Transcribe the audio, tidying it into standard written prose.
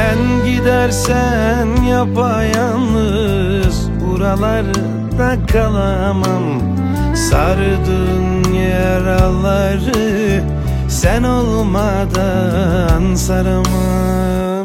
Sen gidersen yapayalnız buralarda kalamam. Sardığın yaraları sen olmadan saramam.